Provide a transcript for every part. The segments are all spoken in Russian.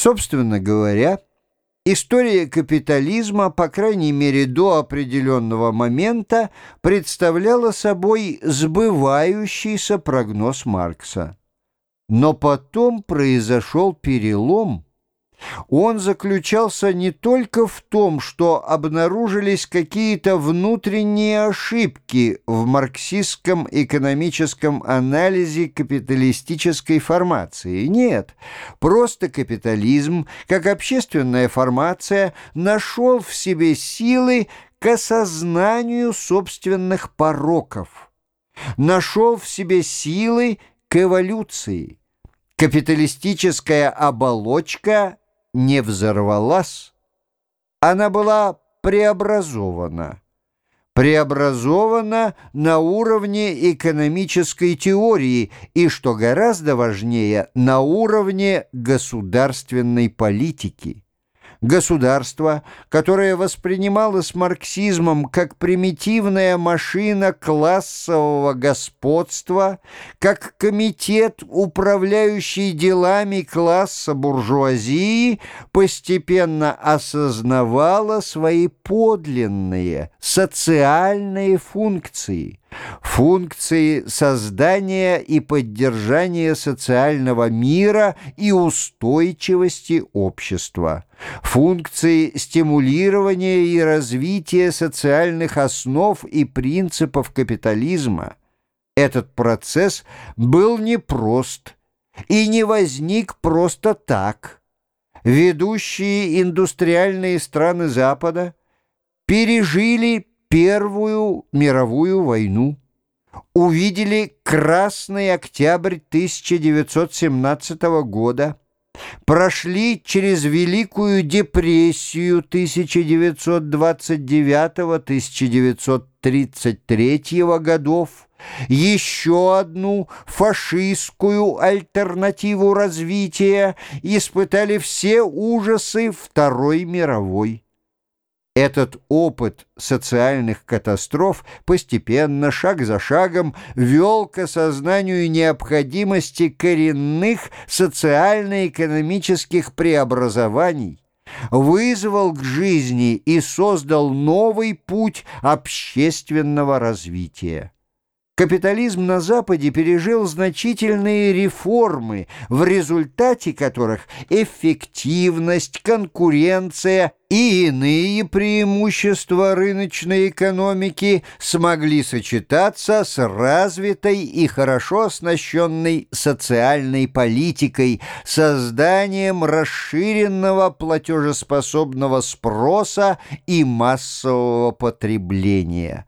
Собственно говоря, история капитализма, по крайней мере до определенного момента, представляла собой сбывающийся прогноз Маркса. Но потом произошел перелом. Он заключался не только в том, что обнаружились какие-то внутренние ошибки в марксистском экономическом анализе капиталистической формации. Нет, просто капитализм, как общественная формация, нашел в себе силы к осознанию собственных пороков, нашел в себе силы к эволюции. Капиталистическая оболочка не взорвалась, она была преобразована на уровне экономической теории и, что гораздо важнее, на уровне государственной политики. Государство, которое воспринималось марксизмом как примитивная машина классового господства, как комитет, управляющий делами класса буржуазии, постепенно осознавало свои подлинные социальные функции. Функции создания и поддержания социального мира и устойчивости общества, функции стимулирования и развития социальных основ и принципов капитализма. Этот процесс был непрост и не возник просто так. Ведущие индустриальные страны Запада пережили Первую мировую войну, увидели Красный Октябрь 1917 года, прошли через Великую депрессию 1929-1933 годов, еще одну фашистскую альтернативу развития, испытали все ужасы Второй мировой. Этот опыт социальных катастроф постепенно, шаг за шагом, вел к осознанию необходимости коренных социально-экономических преобразований, вызвал к жизни и создал новый путь общественного развития. Капитализм на Западе пережил значительные реформы, в результате которых эффективность, конкуренция и иные преимущества рыночной экономики смогли сочетаться с развитой и хорошо оснащенной социальной политикой, созданием расширенного платежеспособного спроса и массового потребления.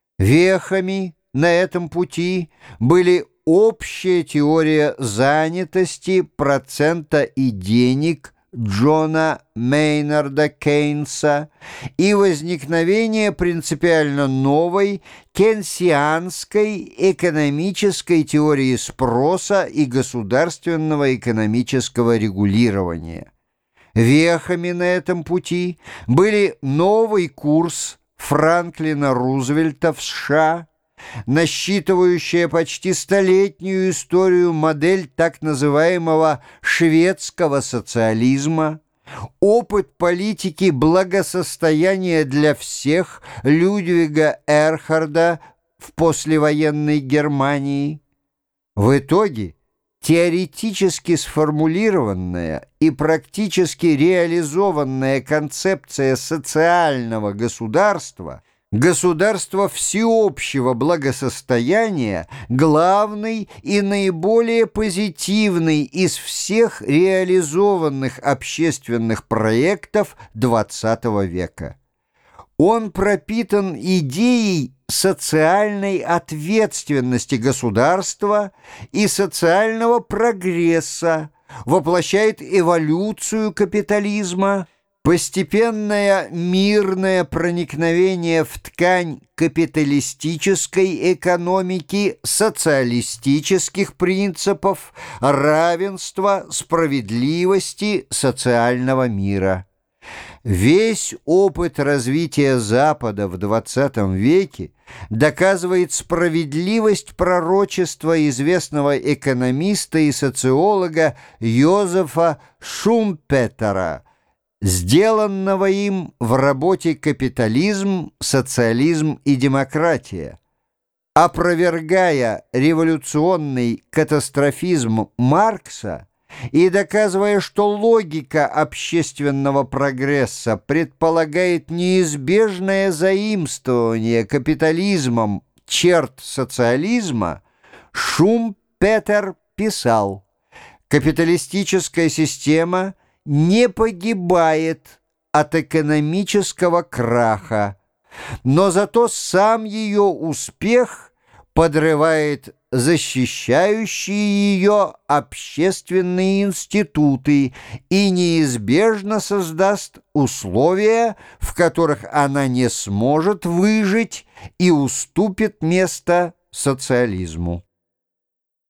Вехами на этом пути были общая теория занятости, процента и денег Джона Мейнарда Кейнса и возникновение принципиально новой кейнсианской экономической теории спроса и государственного экономического регулирования. Вехами на этом пути были новый курс Франклина Рузвельта в США, насчитывающая почти столетнюю историю модель так называемого шведского социализма, опыт политики благосостояния для всех Людвига Эрхарда в послевоенной Германии. В итоге теоретически сформулированная и практически реализованная концепция социального государства, государство всеобщего благосостояния, главный и наиболее позитивный из всех реализованных общественных проектов XX века. Он пропитан идеей социальной ответственности государства и социального прогресса, воплощает эволюцию капитализма, постепенное мирное проникновение в ткань капиталистической экономики, социалистических принципов, равенства, справедливости, социального мира. Весь опыт развития Запада в XX веке доказывает справедливость пророчества известного экономиста и социолога Йозефа Шумпетера, сделанного им в работе «Капитализм, социализм и демократия». Опровергая революционный катастрофизм Маркса и доказывая, что логика общественного прогресса предполагает неизбежное заимствование капитализмом черт социализма, Шумпетер писал: «Капиталистическая система не погибает от экономического краха, но зато сам ее успех подрывает защищающие ее общественные институты и неизбежно создаст условия, в которых она не сможет выжить и уступит место социализму».